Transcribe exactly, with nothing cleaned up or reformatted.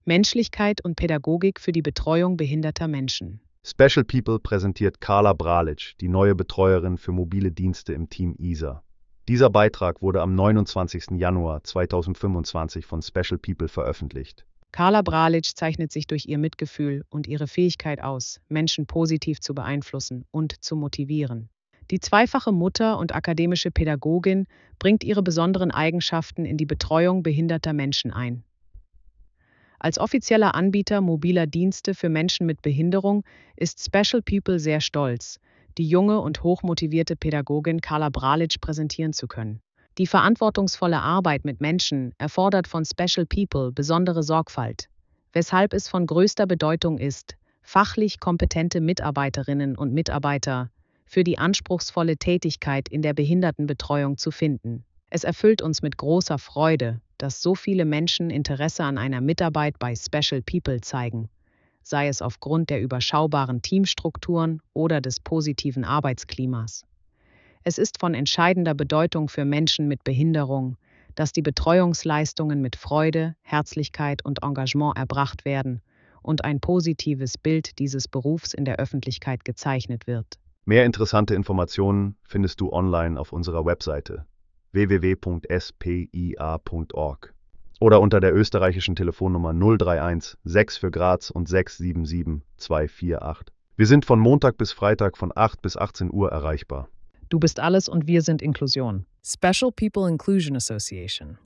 Menschlichkeit und Pädagogik für die Betreuung behinderter Menschen. Special People präsentiert Carla Bralic, die neue Betreuerin für mobile Dienste im Team I S A. Dieser Beitrag wurde am neunundzwanzigsten Januar zweitausendfünfundzwanzig von Special People veröffentlicht. Carla Bralic zeichnet sich durch ihr Mitgefühl und ihre Fähigkeit aus, Menschen positiv zu beeinflussen und zu motivieren. Die zweifache Mutter und akademische Pädagogin bringt ihre besonderen Eigenschaften in die Betreuung behinderter Menschen ein. Als offizieller Anbieter mobiler Dienste für Menschen mit Behinderung ist Special People sehr stolz, die junge und hochmotivierte Pädagogin Carla Bralic präsentieren zu können. Die verantwortungsvolle Arbeit mit Menschen erfordert von Special People besondere Sorgfalt, weshalb es von größter Bedeutung ist, fachlich kompetente Mitarbeiterinnen und Mitarbeiter für die anspruchsvolle Tätigkeit in der Behindertenbetreuung zu finden. Es erfüllt uns mit großer Freude, dass so viele Menschen Interesse an einer Mitarbeit bei Special People zeigen, sei es aufgrund der überschaubaren Teamstrukturen oder des positiven Arbeitsklimas. Es ist von entscheidender Bedeutung für Menschen mit Behinderung, dass die Betreuungsleistungen mit Freude, Herzlichkeit und Engagement erbracht werden und ein positives Bild dieses Berufs in der Öffentlichkeit gezeichnet wird. Mehr interessante Informationen findest du online auf unserer Webseite w w w punkt s p i a punkt org oder unter der österreichischen Telefonnummer null drei eins sechs für Graz und sechs sieben sieben zwei vier acht. Wir sind von Montag bis Freitag von acht bis achtzehn Uhr erreichbar. Du bist alles und wir sind Inklusion. Special People Inclusion Association.